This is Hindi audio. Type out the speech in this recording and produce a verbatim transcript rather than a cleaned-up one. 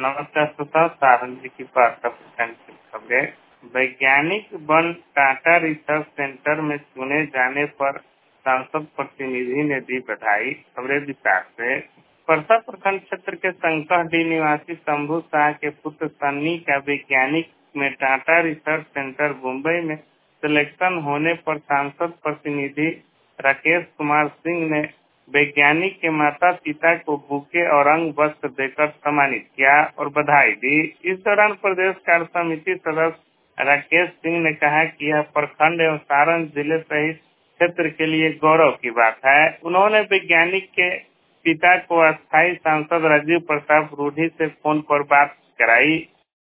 नमस्कार श्रोता, सारण जी की वार्ता प्रसारित खबरें। वैज्ञानिक बन टाटा रिसर्च सेंटर में चुने जाने पर सांसद प्रतिनिधि ने दी बधाई। खबरें विस्तार से। परसा प्रखंड क्षेत्र के संकहडी निवासी शंभू शाह के पुत्र सन्नी का वैज्ञानिक में टाटा रिसर्च सेंटर मुंबई में सिलेक्शन होने पर सांसद प्रतिनिधि राकेश कुमार सिंह ने वैज्ञानिक के माता पिता को बुके और अंग वस्त्र देकर सम्मानित किया और बधाई दी। इस दौरान प्रदेश कार्य समिति सदस्य राकेश सिंह ने कहा कि यह प्रखंड एवं सारण जिले सहित क्षेत्र के लिए गौरव की बात है। उन्होंने वैज्ञानिक के पिता को अस्थायी सांसद राजीव प्रताप रूढ़ी से फोन पर बात कराई